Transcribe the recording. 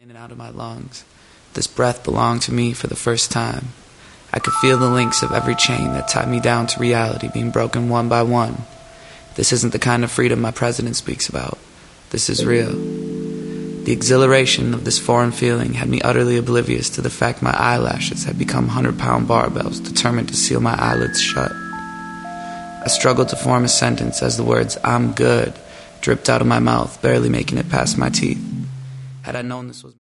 In and out of my lungs. This breath belonged to me for the first time. I could feel the links of every chain that tied me down to reality being broken one by one. This isn't the kind of freedom my president speaks about. This is real. The exhilaration of this foreign feeling had me utterly oblivious to the fact my eyelashes had become 100-pound barbells determined to seal my eyelids shut. I struggled to form a sentence as the words, "I'm good," dripped out of my mouth, barely making it past my teeth. Had I known this was